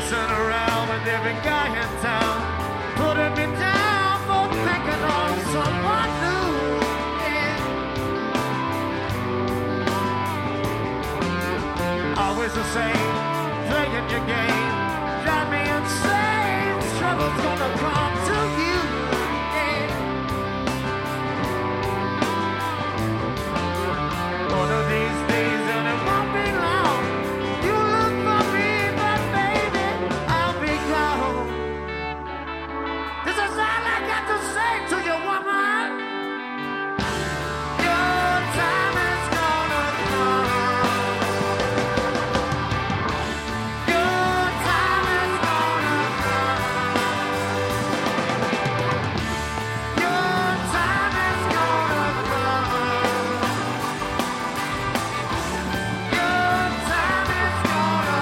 messing around with every guy in town, putting me down for thinking on someone new. Yeah. Always the same, playing your game, drive me insane. Trouble's gonna come to you. Yeah. One of these days, and it won't be long. You look for me, but baby, I'll be gone. This is all I got to say to you, woman. Your time is gonna come. Your time is gonna come. Your time is gonna come. Your time is gonna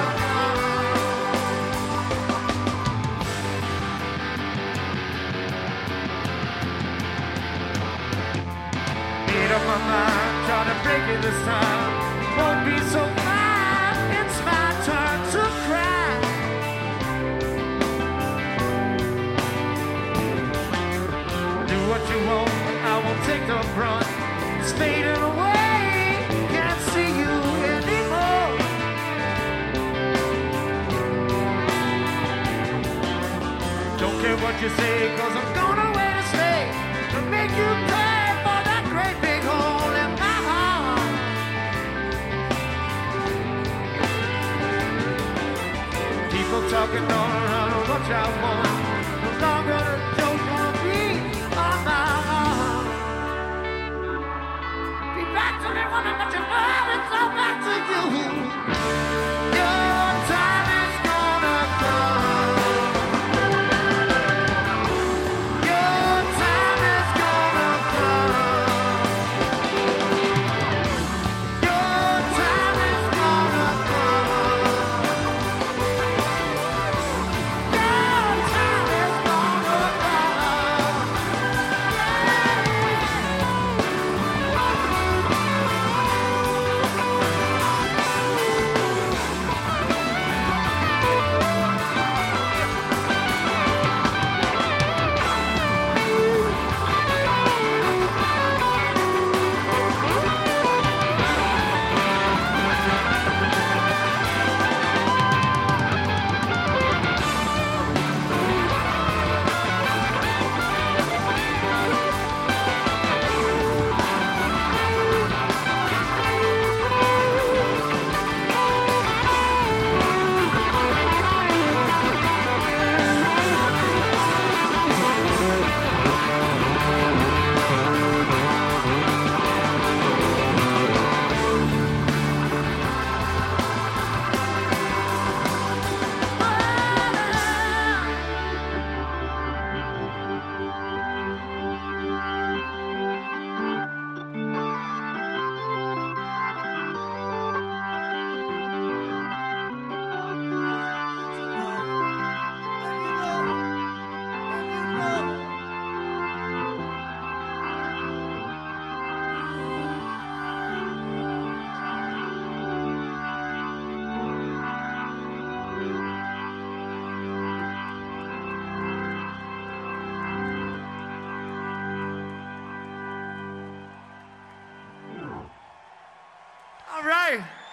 come. Made up my mind, try to break it this time. Won't be so fine. It's my turn to cry. Do what you want, I won't take the brunt. It's fading away, can't see you anymore. Don't care what you say, cause I'm gonna wait to stay to make you pay for that great big hole in my heart. People talking all around what I want. No longer the joke gonna be on my arm. Be back to the woman that you love, it's all back to you. Your time is gonna come. Your time is gonna come. Your time is gonna come. Your time is gonna All right.